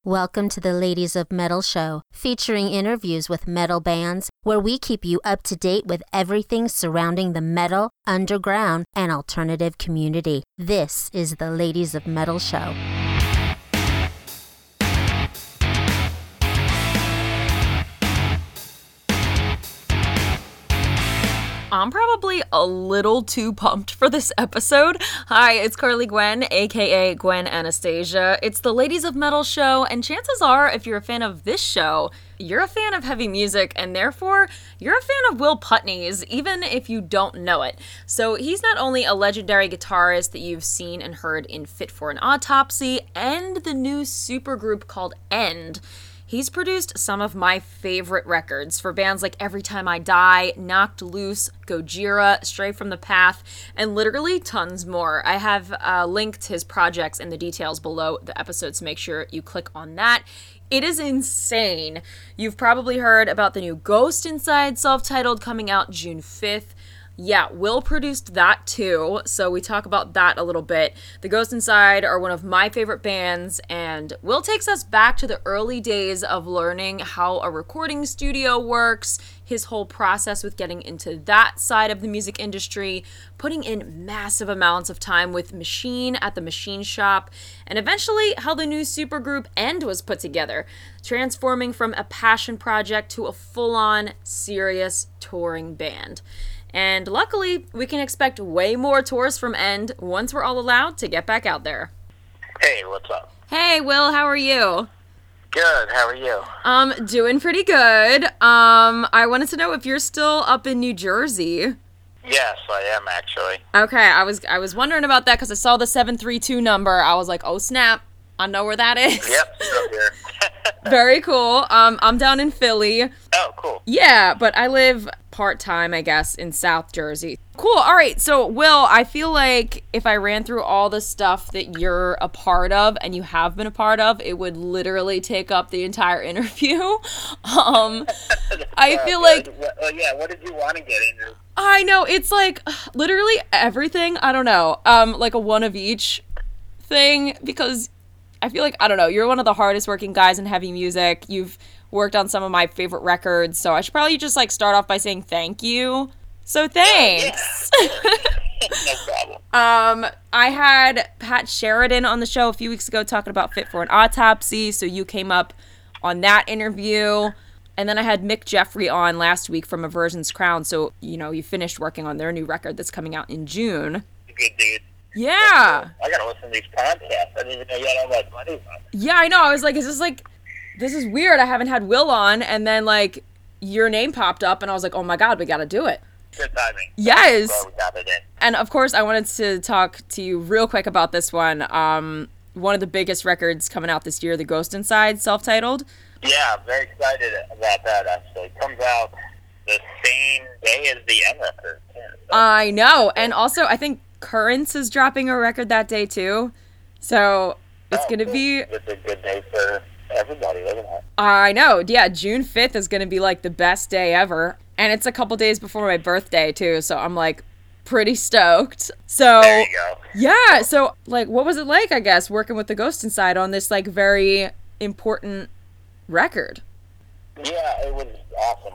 Welcome to the Ladies of Metal show, featuring interviews with metal bands, where we keep you up to date with everything surrounding the metal, underground, and alternative community. This is the Ladies of Metal show. I'm probably a little too pumped for this episode. Hi, it's Carly Gwen, aka Gwen Anastasia. It's the Ladies of Metal show, and chances are, if you're a fan of this show, you're a fan of heavy music, and therefore, you're a fan of Will Putney's, even if you don't know it. So he's not only a legendary guitarist that you've seen and heard in Fit for an Autopsy, and the new supergroup called End. He's produced some of my favorite records for bands like Every Time I Die, Knocked Loose, Gojira, Stray from the Path, and literally tons more. I have linked his projects in the details below the episode, so make sure you click on that. It is insane. You've probably heard about the new Ghost Inside self-titled coming out June 5th. Yeah, Will produced that too, so we talk about that a little bit. The Ghost Inside are one of my favorite bands, and Will takes us back to the early days of learning how a recording studio works, his whole process with getting into that side of the music industry, putting in massive amounts of time with Machine at the Machine Shop, and eventually how the new supergroup End was put together, transforming from a passion project to a full-on, serious touring band. And luckily, we can expect way more tours from End once we're all allowed to get back out there. Hey, what's up? Hey, Will, how are you? Good, how are you? Doing pretty good. I wanted to know if you're still up in New Jersey. Yes, I am actually. Okay, I was wondering about that because I saw the 732 number. I was like, oh snap, I know where that is. Yep, still here. Very cool. I'm down in Philly. Oh, cool. Yeah, but I live part-time, I guess, in South Jersey. Cool. All right. So, Will, I feel like if I ran through all the stuff that you're a part of and you have been a part of, it would literally take up the entire interview. I feel like... Well, yeah, what did you want to get into? I know. It's like literally everything. I don't know. Like a one of each thing, because I feel like, I don't know, you're one of the hardest working guys in heavy music. You've worked on some of my favorite records, so I should probably just like start off by saying thank you. So thanks. Yeah. No problem. I had Pat Sheridan on the show a few weeks ago talking about Fit for an Autopsy, so you came up on that interview. And then I had Mick Jeffrey on last week from Aversion's Crown, so, you know, you finished working on their new record that's coming out in June. Good dude. Yeah. I gotta listen to these podcasts. I didn't even know you had all that money on. Yeah, I know. I was like, this is weird. I haven't had Will on, and then, like, your name popped up, and I was like, oh my god, we gotta do it. Good timing. Yes. Well, we got it in. And, of course, I wanted to talk to you real quick about this one. One of the biggest records coming out this year, The Ghost Inside, self-titled. Yeah, I'm very excited about that, actually. It comes out the same day as the End record. Yeah, so. I know. And also, I think Currents is dropping a record that day, too. So, it's going to be... It's a good day for everybody, isn't it? I know. Yeah, June 5th is going to be, like, the best day ever. And it's a couple days before my birthday, too. So, I'm, like, pretty stoked. So, there you go. Yeah. So, like, what was it like, I guess, working with The Ghost Inside on this, like, very important record? Yeah, it was awesome.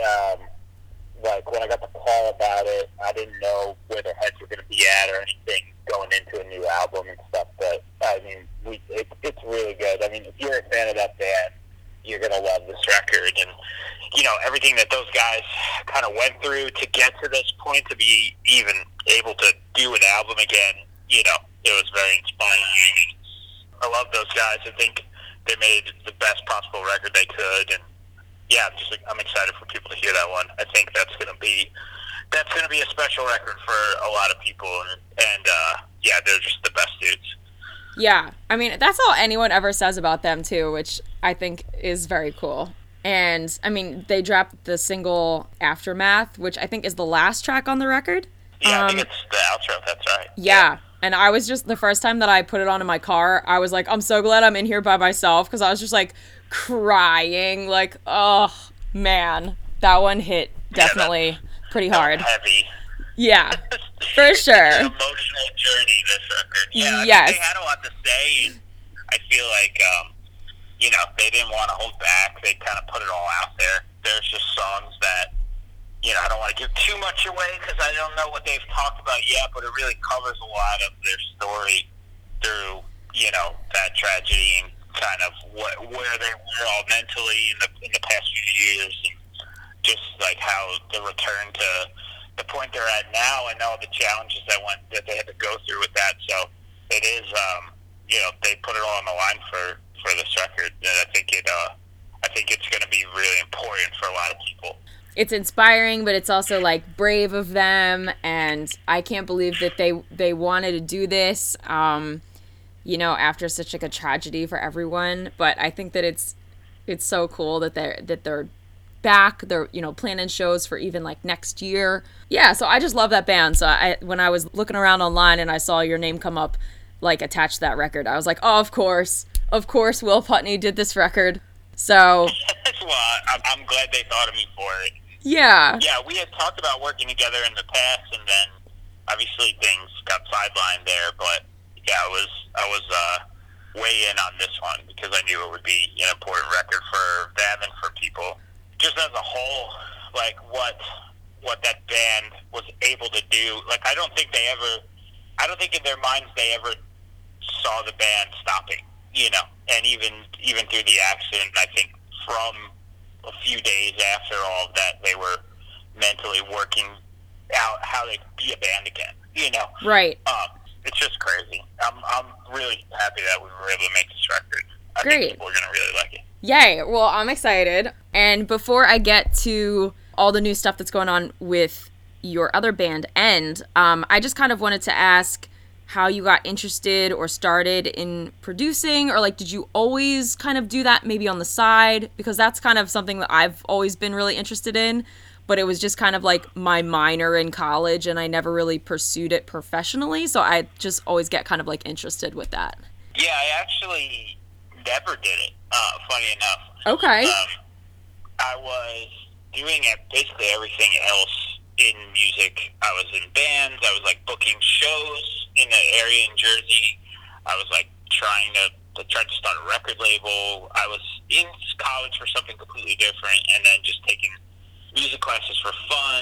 Like, when I got the call about it, I didn't know where their heads were going to be at or anything going into a new album and stuff, but, I mean, it's really good. I mean, if you're a fan of that band, you're going to love this record, and, you know, everything that those guys kind of went through to get to this point, to be even able to do an album again, you know, it was very inspiring. I love those guys. I think they made the best possible record they could, and yeah, I'm excited for people to hear that one. I think that's gonna be a special record for a lot of people, and yeah, they're just the best dudes. Yeah, I mean, that's all anyone ever says about them too, which I think is very cool. And I mean, they dropped the single Aftermath, which I think is the last track on the record. Yeah, I think it's the outro. That's right. Yeah. And I was just, the first time that I put it on in my car, I was like, I'm so glad I'm in here by myself, because I was just like crying, like, oh man, that one hit definitely pretty hard. Heavy. Yeah, for sure. It's an emotional journey, this record. Yeah, yes. they had a lot to say, and I feel like, didn't want to hold back. They kind of put it all out there. There's just songs that, I don't want to give too much away because I don't know what they've talked about yet, but it really covers a lot of their story through, that tragedy and kind of where they were all mentally in the past few years, and just like how the return to the point they're at now and all the challenges that they had to go through with that. So it is, they put it all on the line for this record, and I think it's going to be really important for a lot of people. It's inspiring, but it's also like brave of them, and I can't believe that they wanted to do this, after such like a tragedy for everyone. But I think that it's so cool that they're back. They're planning shows for even like next year. Yeah, so I just love that band. So when I was looking around online and I saw your name come up like attached to that record, I was like, oh, of course Will Putney did this record. So well, I'm glad they thought of me for it. Yeah, we had talked about working together in the past, and then obviously things got sidelined there. But yeah, I was way in on this one because I knew it would be an important record for them and for people. Just as a whole, like what that band was able to do. Like I don't think in their minds they ever saw the band stopping. And even through the accident, I think from a few days after all of that, they were mentally working out how they could be a band again. Right. It's just crazy. I'm really happy that we were able to make this record. I Great. think people are gonna really like it. Yay. Well, I'm excited. And before I get to all the new stuff that's going on with your other band, End, I just kind of wanted to ask how you got interested or started in producing, or like, did you always kind of do that maybe on the side? Because that's kind of something that I've always been really interested in, but it was just kind of like my minor in college and I never really pursued it professionally. So I just always get kind of like interested with that. Yeah, I actually never did it, funny enough. Okay. I was doing basically everything else in music. I was in bands. I was like booking shows in the area in Jersey. I was like trying to start a record label. I was in college for something completely different, and then just taking music classes for fun,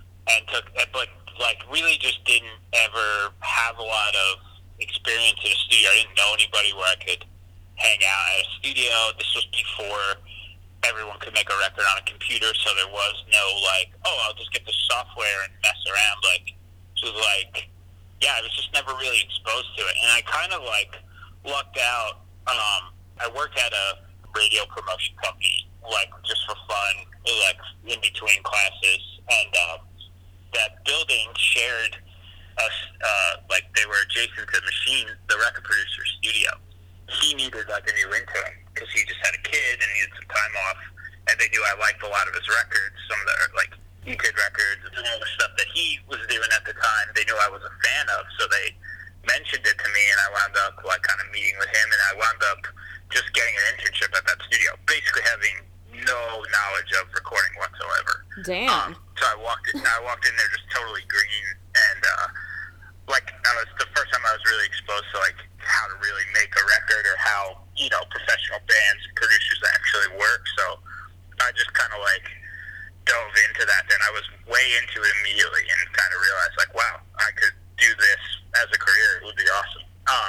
but like really just didn't ever have a lot of experience in a studio. I didn't know anybody where I could hang out at a studio. This was before everyone could make a record on a computer, so there was no like, oh, I'll just get the software and mess around. Like, it was like, yeah, I was just never really exposed to it, and I kind of like lucked out. I worked at a radio promotion company, like just for fun, like in between classes, and that building shared us, like they were adjacent to Machine, the record producer's studio. He needed like a new intern because he just had a kid and needed some time off, and they knew I liked a lot of his records, some of the like E-Kid records and all the stuff that he was doing at the time. They knew I was a fan of, so they mentioned it to me, and I wound up like kind of meeting with him, and I wound up just getting an internship at that studio, basically having no knowledge of recording whatsoever. Damn. So I walked in there just totally green, and like that was the first time I was really exposed to like how to really make a record, or how professional bands and producers actually work. So I just kind of like dove into that. Then I was way into it immediately, and kind of realized like, wow, I could do this as a career. It would be awesome.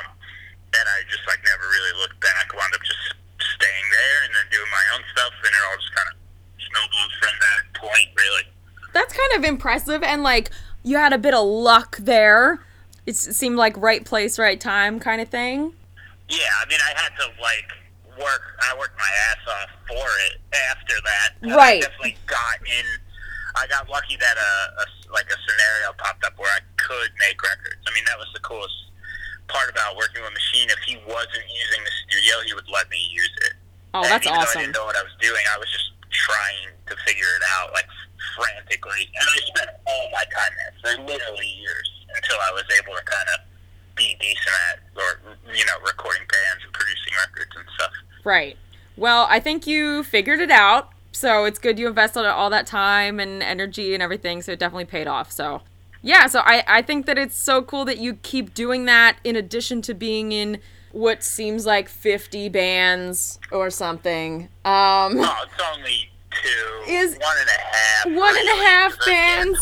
And I just like never really looked back. I wound up just staying there and then doing my own stuff, and it all just kind of snowballed from that point, really. That's kind of impressive, and like you had a bit of luck there. It seemed like right place, right time kind of thing. Yeah, I mean, I had to like I worked my ass off for it after that. Right. I definitely got in. I got lucky that a scenario popped up where I could make records. I mean, that was the coolest part about working with Machine. If he wasn't using the studio, he would let me use it. Oh, that's even awesome. Though I didn't know what I was doing, I was just trying to figure it out, like, frantically. And I spent all my time there for literally years until I was able to kind of be decent at, or, recording bands and producing records and stuff. Right. Well, I think you figured it out. So it's good you invested all that time and energy and everything. So it definitely paid off. So yeah, so I think that it's so cool that you keep doing that in addition to being in what seems like 50 bands or something. Oh, it's only two. Is one and a half. One and a half bands.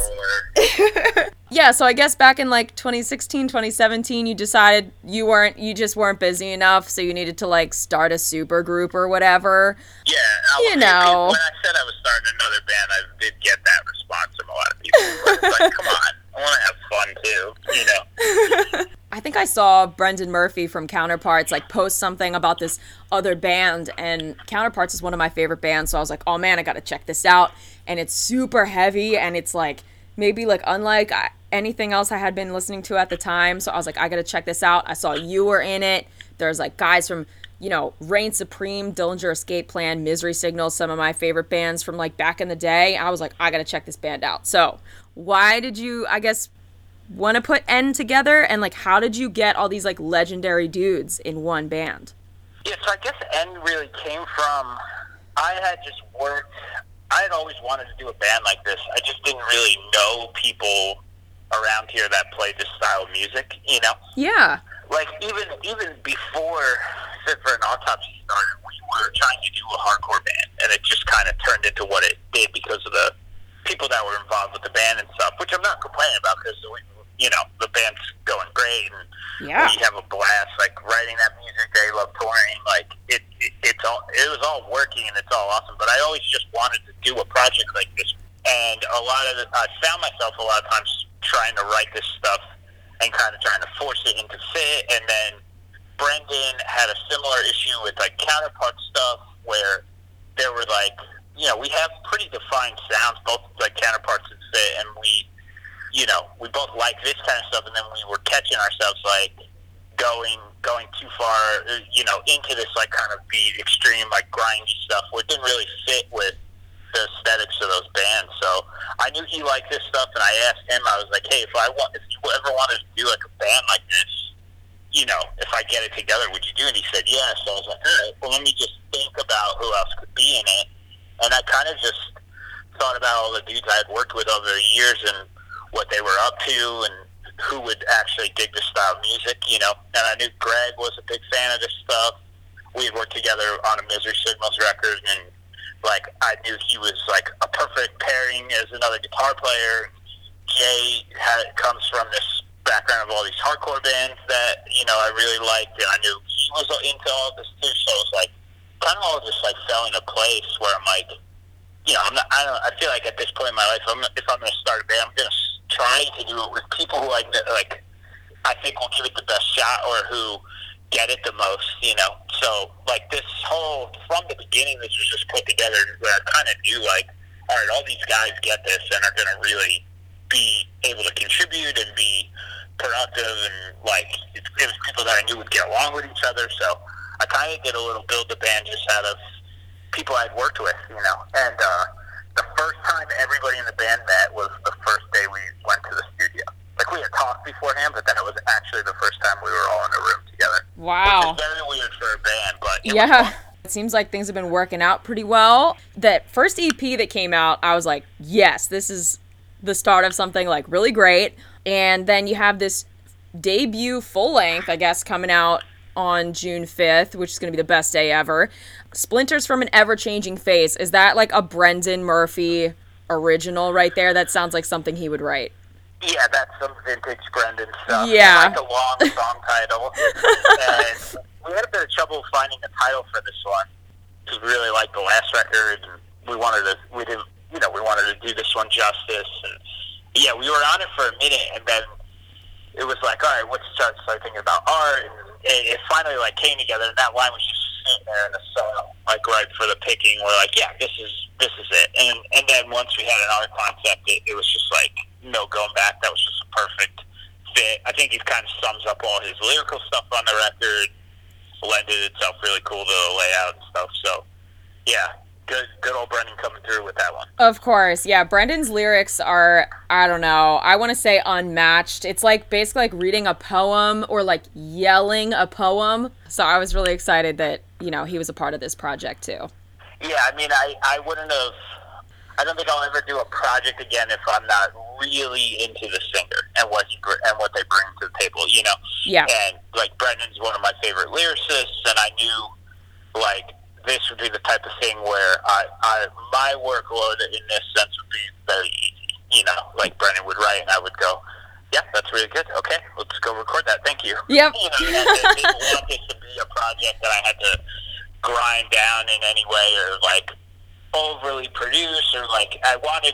Yeah, so I guess back in like 2016, 2017, you decided you just weren't busy enough, so you needed to like start a super group or whatever. Yeah, you know. When I said I was starting another band, I did get that response from a lot of people. It's like, come on, I want to have fun too, you know. I think I saw Brendan Murphy from Counterparts like post something about this other band, and Counterparts is one of my favorite bands, so I was like, oh man, I gotta check this out. And it's super heavy, and it's like maybe like unlike anything else I had been listening to at the time, so I was like, I gotta check this out. I saw you were in it. There's like guys from, you know, Reign Supreme, Dillinger Escape Plan, Misery Signal, some of my favorite bands from like back in the day. I was like, I gotta check this band out. So why did you, I guess, want to put N together, and like how did you get all these like legendary dudes in one band? Yeah, so I guess N really came from, I had always wanted to do a band like this. I just didn't really know people around here that played this style of music, you know? Yeah. Like even before Fit for an Autopsy started, we were trying to do a hardcore band, and it just kind of turned into what it did because of the people that were involved with the band and stuff, which I'm not complaining about because you know, the band's going great, and we have a blast, like, writing that music. They love touring. Like, it was all working, and it's all awesome. But I always just wanted to do a project like this. And I found myself a lot of times trying to write this stuff and kind of trying to force it into Fit. And then Brendan had a similar issue with, like, Counterpart stuff where there were, like, you know, we have pretty defined sounds, both, like, Counterparts and Fit, and we both like this kind of stuff, and then we were catching ourselves like going too far, you know, into this like kind of beat, extreme, like grindy stuff, where it didn't really fit with the aesthetics of those bands. So I knew he liked this stuff, and I asked him, I was like, hey, if you ever wanted to do like a band like this, you know, if I get it together, would you do it? And he said, yeah. So I was like, all right, well, let me just think about who else could be in it. And I kind of just thought about all the dudes I had worked with over the years and what they were up to and who would actually dig this style of music, you know. And I knew Greg was a big fan of this stuff. We had worked together on a Misery Signals record, and, like, I knew he was, like, a perfect pairing as another guitar player. Jay comes from this background of all these hardcore bands that, you know, I really liked, and I knew he was into all this, too. So it was, like, kind of all just, like, fell into place where I'm, like, you know, I feel like at this point in my life, if I'm going to start a band, I'm going to try to do it with people who I think will give it the best shot or who get it the most, you know. So, like, this whole, from the beginning, this was just put together where I kind of knew, like, all right, all these guys get this and are going to really be able to contribute and be productive, and, like, it was people that I knew would get along with each other. So I kind of did a little build the band just out of people I'd worked with, you know. And the first time everybody in the band met was the first day we went to the studio. Like, we had talked beforehand, but then it was actually the first time we were all in a room together. Wow. Which is very weird for a band, but it seems like things have been working out pretty well. That first EP that came out, I was like, yes, this is the start of something, like, really great. And then you have this debut full length, I guess, coming out on June 5th, which is going to be the best day ever. Splinters from an Ever-Changing Face. Is that like a Brendan Murphy original right there? That sounds like something he would write. Yeah, that's some vintage Brendan stuff. Yeah. Like a long song title. And we had a bit of trouble finding a title for this one because we really liked the last record, and we wanted to do this one justice. And yeah, we were on it for a minute, and then it was like, all right, let's start thinking about art, and it finally like came together, and that line was just sitting there in the sun, like right for the picking. We're like, yeah, this is it. And then once we had an art concept, it was just like no going back. That was just a perfect fit. I think it kind of sums up all his lyrical stuff on the record, blended itself really cool to the layout and stuff. So yeah, good old Brendan coming through with that one. Of course, yeah. Brendan's lyrics are, I don't know, I want to say unmatched. It's like basically like reading a poem or like yelling a poem. So I was really excited that, you know, he was a part of this project too. Yeah, I mean, I don't think I'll ever do a project again if I'm not really into the singer and what what they bring to the table, you know. Yeah. And like Brendan's one of my favorite lyricists, and I knew like this would be the type of thing where my workload in this sense would be very easy. You know, like Brendan would write, and I would go, "Yeah, that's really good. Okay, let's go record that. Thank you." Yep. You know, I didn't want this to be a project that I had to grind down in any way or like overly produce or like I wanted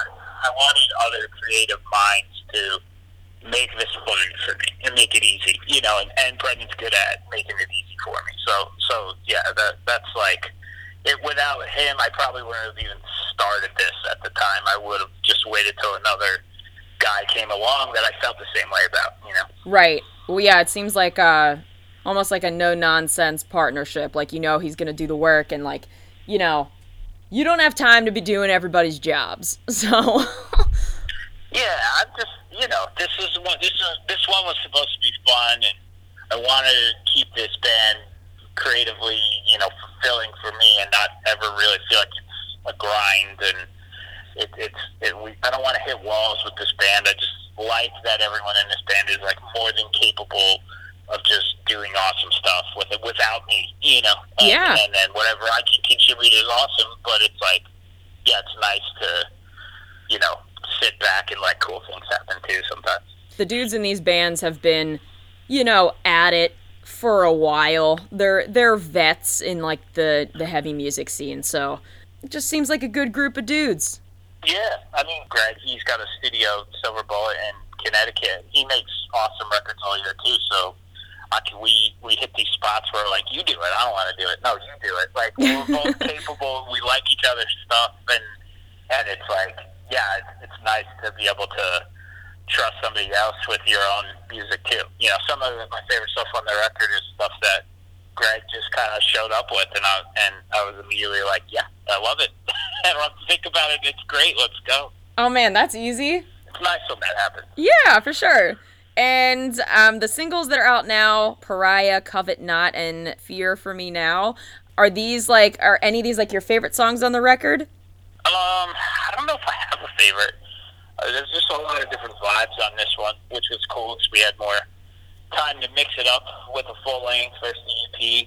other creative minds to make this fun for me and make it easy, you know, and Brendan's good at making it easy for me. So yeah, that's like it. Without him, I probably wouldn't have even started this at the time. I would have just waited till another guy came along that I felt the same way about, you know. Right. Well, yeah, it seems like almost like a no-nonsense partnership. Like, you know, he's going to do the work and, like, you know, you don't have time to be doing everybody's jobs. So... Yeah, I'm just, you know, this one was supposed to be fun, and I wanted to keep this band creatively, you know, fulfilling for me and not ever really feel like it's a grind, and I don't want to hit walls with this band. I just like that everyone in this band is, like, more than capable of just doing awesome stuff without me, you know. Yeah. And then whatever I can contribute is awesome, but it's like, yeah, it's nice to, you know, sit back and let cool things happen too sometimes. The dudes in these bands have been, you know, at it for a while. They're vets in like the heavy music scene, so it just seems like a good group of dudes. Yeah, I mean, Greg, he's got a studio, Silver Bullet, in Connecticut. He makes awesome records all year too, so we hit these spots where like, you do it, I don't want to do it. No, you do it. Like, we're both capable, we like each other's stuff, and it's like, yeah, it's nice to be able to trust somebody else with your own music too. You know, some of my favorite stuff on the record is stuff that Greg just kind of showed up with, and I was immediately like, yeah, I love it. I don't have to think about it. It's great. Let's go. Oh man, that's easy. It's nice when that happens. Yeah, for sure. And the singles that are out now, Pariah, Covet Not, and Fear for Me Now, are any of these like your favorite songs on the record? I don't know if I have a favorite. There's just a lot of different vibes on this one, which was cool because we had more time to mix it up with a full length versus the EP.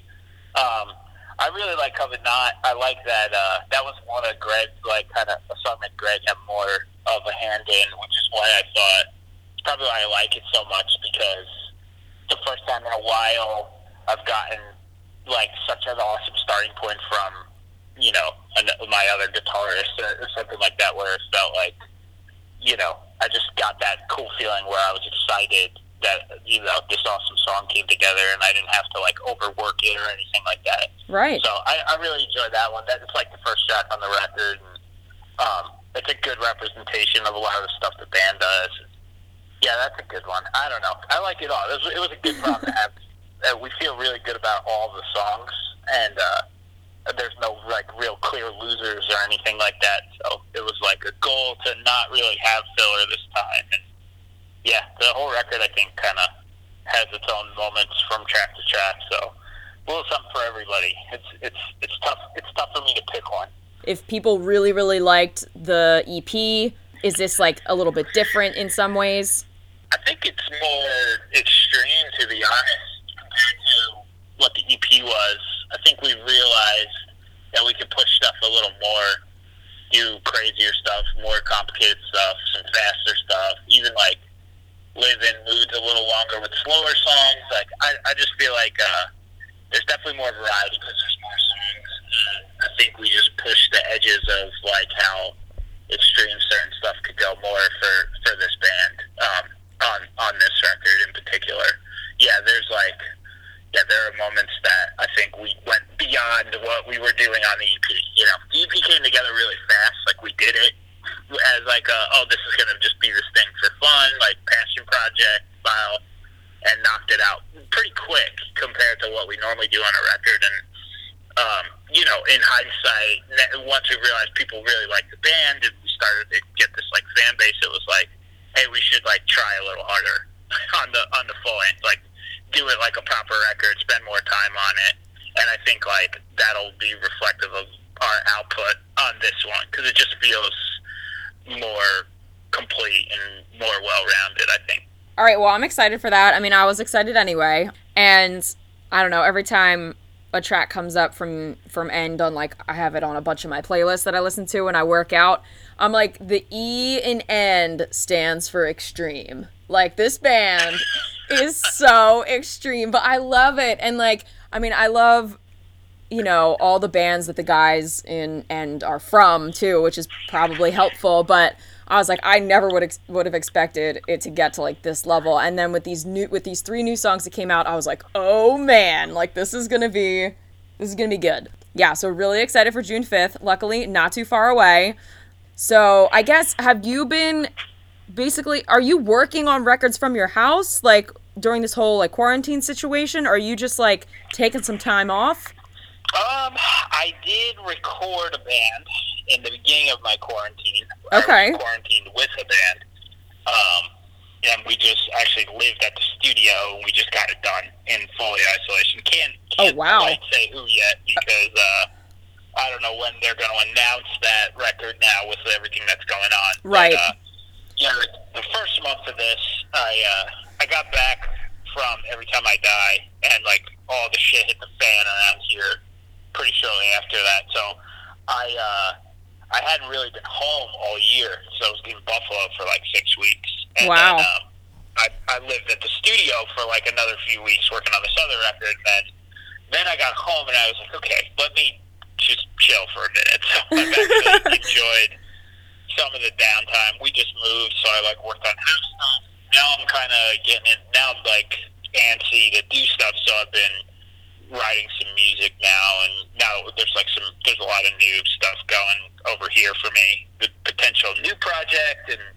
I really like Covet Not. I like that. That was one of Greg's, like, kind of a song that Greg had more of a hand in, which is why I thought it's probably why I like it so much, because the first time in a while I've gotten like such an awesome starting point from, you know, my other guitarist or something like that, where it felt like, you know, I just got that cool feeling where I was excited that, you know, this awesome song came together and I didn't have to like overwork it or anything like that. Right. So I really enjoyed that one. It's like the first track on the record, and it's a good representation of a lot of the stuff the band does. Yeah, that's a good one. I don't know. I like it all. It was a good problem to have. We feel really good about all the songs, and there's no like real clear losers or anything like that. So it was like a goal to not really have filler this time. And yeah, the whole record I think kind of has its own moments from track to track. So a little something for everybody. It's tough. It's tough for me to pick one. If people really, really liked the EP, is this like a little bit different in some ways? I think it's more extreme, to be honest, compared to what the EP was. I think we realized that we could push stuff a little more, do crazier stuff, more complicated stuff, some faster stuff, even like live in moods a little longer with slower songs. Like I just feel like there's definitely more variety because there's more songs. I think we just pushed the edges of like how extreme certain stuff could go more for this band on this record in particular. There are moments that I think we went beyond what we were doing on the EP. You know, the EP came together really fast. Like we did it as like this is going to just be this thing for fun, like passion project style, and knocked it out pretty quick compared to what we normally do on a record. And you know, in hindsight, once we realized people really liked the band and we started to get this like fan base, it was like, hey, we should like try a little harder on the full end, like do it like a proper record, spend more time on it. And I think like that'll be reflective of our output on this one, because it just feels more complete and more well-rounded, I think. All right, well, I'm excited for that. I mean, I was excited anyway. And I don't know, every time a track comes up from End on, like, I have it on a bunch of my playlists that I listen to when I work out, I'm like, the E in End stands for extreme. Like, this band is so extreme, but I love it. And, like, I mean, I love, you know, all the bands that the guys in End are from, too, which is probably helpful, but I was like, I never would have expected it to get to, like, this level. And then with these 3 new songs that came out, I was like, oh man, like, this is gonna be good. Yeah, so really excited for June 5th. Luckily, not too far away. So I guess, have you been are you working on records from your house, like, during this whole, like, quarantine situation? Or are you just, like, taking some time off? I did record a band in the beginning of my quarantine. Okay. I was quarantined with a band. And we just actually lived at the studio, and we just got it done in fully isolation. Can't quite say who yet, because I don't know when they're going to announce that record now with everything that's going on. Right. But, yeah, the first month of this, I got back from Every Time I Die, and, like, all the shit hit the fan around here pretty shortly after that. So I hadn't really been home all year, so I was in Buffalo for like 6 weeks. And wow. Then, I lived at the studio for like another few weeks working on this other record, and then I got home and I was like, okay, let me just chill for a minute. So I've actually enjoyed some of the downtime. We just moved, so I like worked on house stuff. Now I'm kind of getting in. Now I'm like antsy to do stuff, so I've been writing some music now, and now there's a lot of new stuff going over here for me. The potential new project and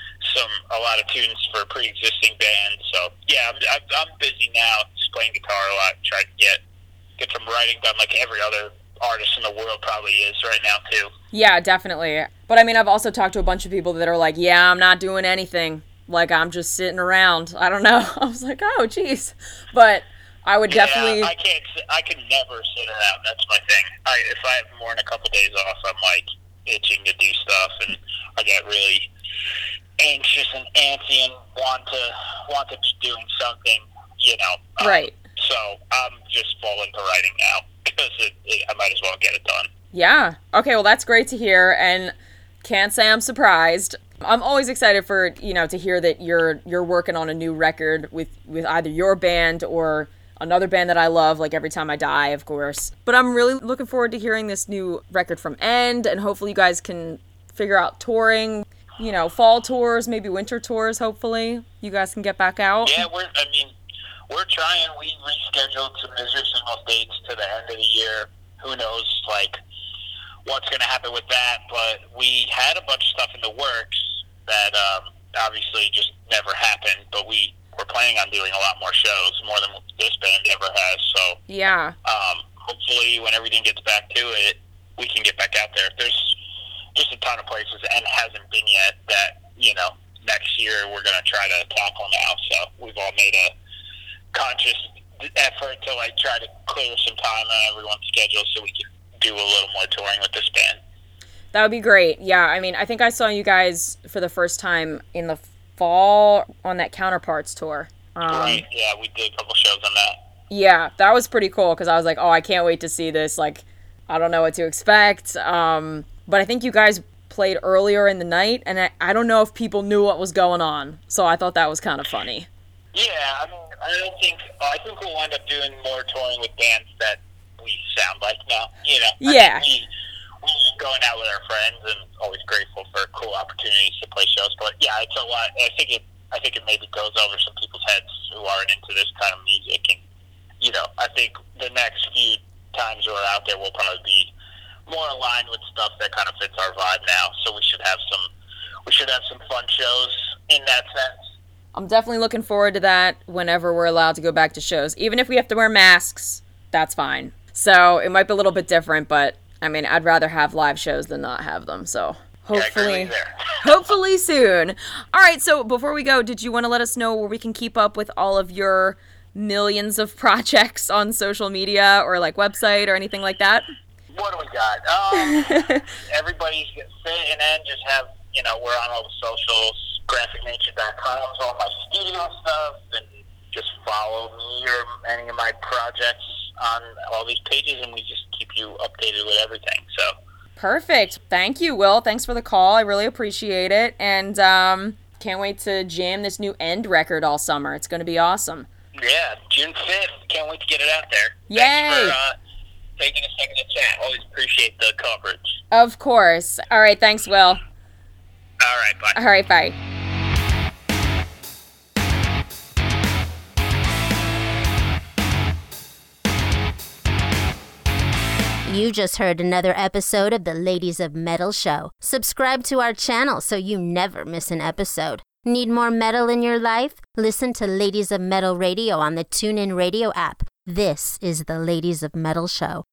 a lot of tunes for pre-existing bands. So yeah, I'm busy now, just playing guitar a lot, trying to get some writing done, like every other artist in the world probably is right now too. Yeah, definitely. But I mean, I've also talked to a bunch of people that are like, yeah, I'm not doing anything. Like, I'm just sitting around. I don't know. I was like, oh, geez. But I would definitely. I can never sit around. That's my thing. If I have more than a couple days off, I'm like itching to do stuff, and I get really anxious and antsy and want to be doing something, you know. Right. So I'm just full into writing now because I might as well get it done. Yeah. Okay. Well, that's great to hear, and can't say I'm surprised. I'm always excited for, to hear that you're working on a new record with either your band or another band that I love, like Every Time I Die, of course. But I'm really looking forward to hearing this new record from End, and hopefully you guys can figure out touring, fall tours, maybe winter tours, hopefully. You guys can get back out. Yeah, we're trying. We rescheduled some additional dates to the end of the year. Who knows, what's going to happen with that, but we had a bunch of stuff in the works that obviously just never happened, but we're planning on doing a lot more shows, more than this band ever has, so yeah. Hopefully when everything gets back to it, we can get back out there. There's just a ton of places, and hasn't been yet, that, next year we're going to try to tackle now, so we've all made a conscious effort to try to clear some time on everyone's schedule so we can do a little more touring with this band. That would be great. Yeah, I mean, I think I saw you guys for the first time in the fall on that Counterparts tour. Right, yeah, we did a couple shows on that. Yeah, that was pretty cool, because I was like, oh, I can't wait to see this. I don't know what to expect. But I think you guys played earlier in the night, and I don't know if people knew what was going on, so I thought that was kind of funny. Yeah, I mean, I think we'll end up doing more touring with bands that we sound like now, Yeah. We're going out with our friends, and always grateful for cool opportunities to play shows. But yeah, it's a lot. I think it maybe goes over some people's heads who aren't into this kind of music, and I think the next few times we're out there will probably be more aligned with stuff that kind of fits our vibe now. So we should have some fun shows in that sense. I'm definitely looking forward to that whenever we're allowed to go back to shows. Even if we have to wear masks, that's fine. So it might be a little bit different, but I mean, I'd rather have live shows than not have them. So hopefully, hopefully soon. All right. So before we go, did you want to let us know where we can keep up with all of your millions of projects on social media or website or anything like that? What do we got? Everybody's fit, and then just have we're on all the socials, graphicnature.com, all my studio stuff, and just follow me or any of my projects on all these pages, and we just keep you updated with everything. So perfect. Thank you, Will. Thanks for the call. I really appreciate it, and can't wait to jam this new End record all summer. It's going to be awesome. Yeah, June 5th. Can't wait to get it out there. Yay! Thanks for taking a second to chat. Always appreciate the coverage. Of course. All right, thanks, Will. All right, bye. All right, bye. You just heard another episode of the Ladies of Metal Show. Subscribe to our channel so you never miss an episode. Need more metal in your life? Listen to Ladies of Metal Radio on the TuneIn Radio app. This is the Ladies of Metal Show.